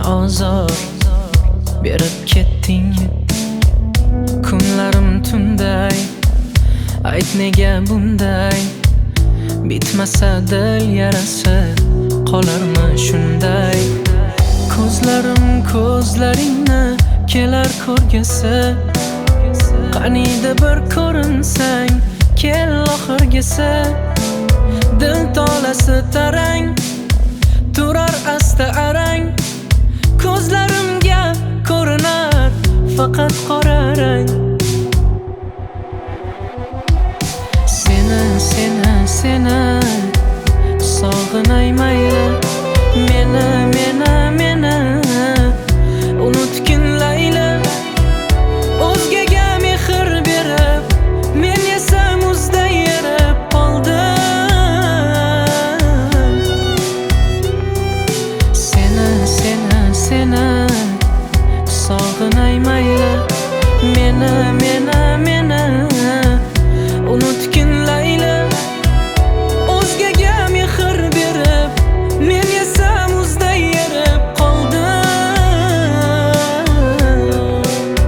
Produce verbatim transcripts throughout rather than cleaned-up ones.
azor berib ketding. Kunlarim tunday, ayt nega bunday? Bitmasa dil yarasi qolarmi shunday? Ko'zlarim ko'zlaringni kelar ko'rgisi, qaniydi bir ko'rinsang kel oxirgisi. Dil tolasi tarang turar asta arang, ko'zlarimga ko'rinar faqat qora rang. Seni seni seni sog'inay mayli, meni meni meni unutgin layli. O'zgaga mehr berib men esa muzday erib qoldim. Seni seni seni sog'inay mayli, meni meni meni unutgin layli. O'zgaga mehr berib men esa muzday erib qoldim.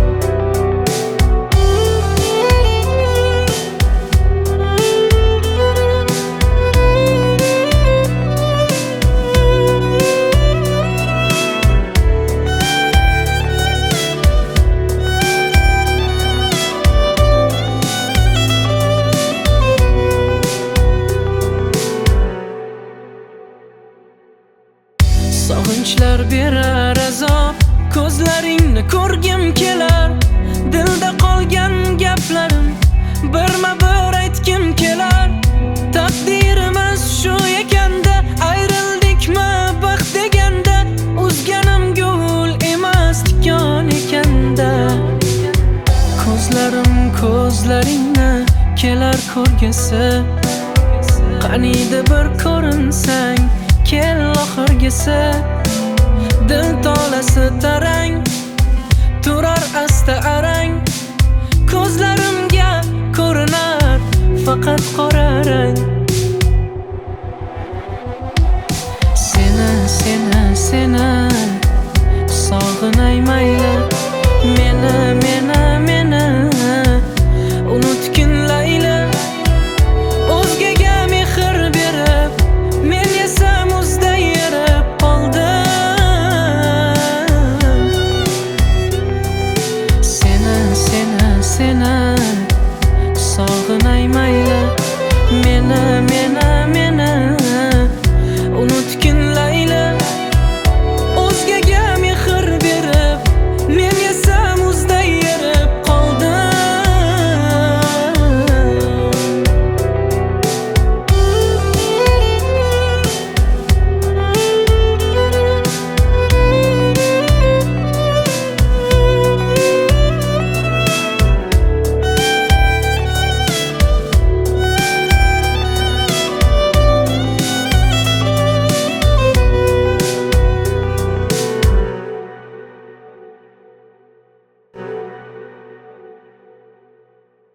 Sog'inchlar berar azob, ko'zlaringni ko'rgim kelar. Dilda qolgan gaplarim birma-bir aytgim kelar. Taqdirimiz shu ekanda, ayrildikmi baxt deganda, uzganim gul emas tikon ekanda. Ko'zlarim ko'zlaringni kelar ko'rgisi, qaniydi bir ko'rinsang kel oxirgisi. Dil tolasi tarang turar asta arang, ko'zlarimga ko'rinar faqat qora rang. Seni seni seni